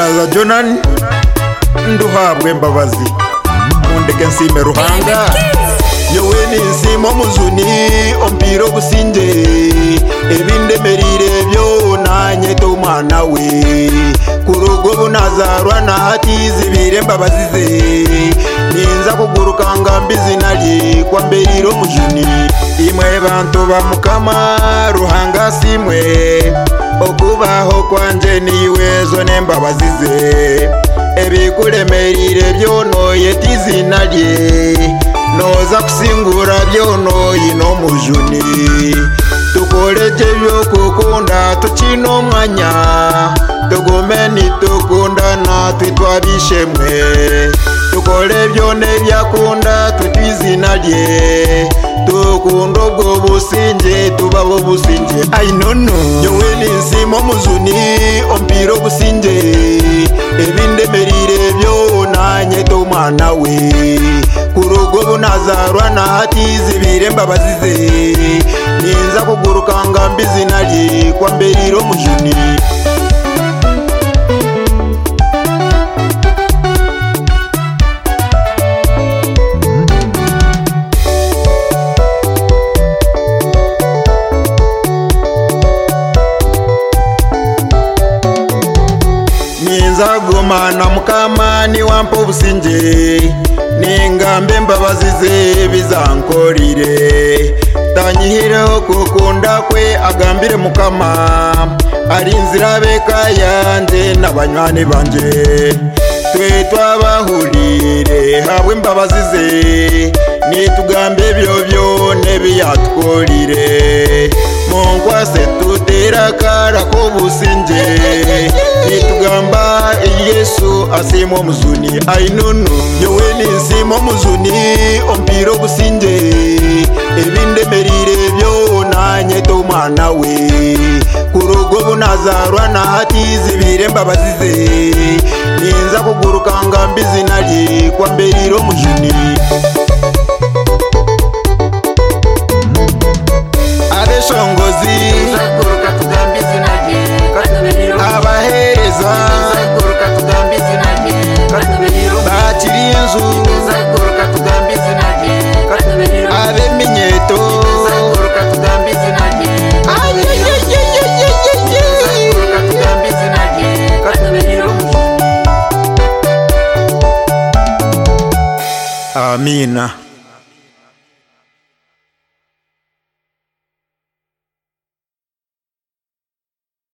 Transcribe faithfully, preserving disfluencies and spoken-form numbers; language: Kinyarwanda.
Biraza Jonan nduhabwe mbabazi mundeke nsime Ruhanga yowe nisimo muzuni ompiro businge ebindemerire byo nanye to mwana we kurugo bunazarwa na hatizi biremba bazize ninza kuguruka ngambizi nali kwa mberiro mujuni imwe bantu bamukama Ruhanga simwe okubaho kwanje niwe zone mbabazize ebikulemerire byono yetizina lye noza kusingura byono ino mujuni tukoleje byokukunda tukino mwanya tugomeni tukundana twitwabishemwe tukole byone byakunda tutwizina lye tukunda ubwo businge tubabo businge ayinono yowe nisimo muzuni ompiro businge ebindemerire byo nanye to mwana we kurugo bunazarwa na hatizi biremba bazize ninza kuguruka ngambizi nali kwa mberiro mujuni nzagumana mukama ni wampa obusinge ningambe mbabazize bizankorire tanyihireho kukunda kwe agambire mukama ari nzira beka yanje n'abanywani banje twe twabahurire habwe mbabazize nitugambe byo byo nebiyatkorire monkwase tutera kara ko businge nitugamba Yesu asimo muzuni ayinunu yowe nisimo muzuni ompiro businge ebindemerire byo nanye to mwana we kurugo bunazarwa na hatizi biremba bazize ninza kuguruka ngambizi nali kwa mberiro mujuni abeshongozi zaguruka tugambizi nali abahereza zaguruka tugambizi nali bakiri inzu zaguruka tugambizi nali abeminyeto zaguruka tugambizi nali zaguruka tugambizi nali amina.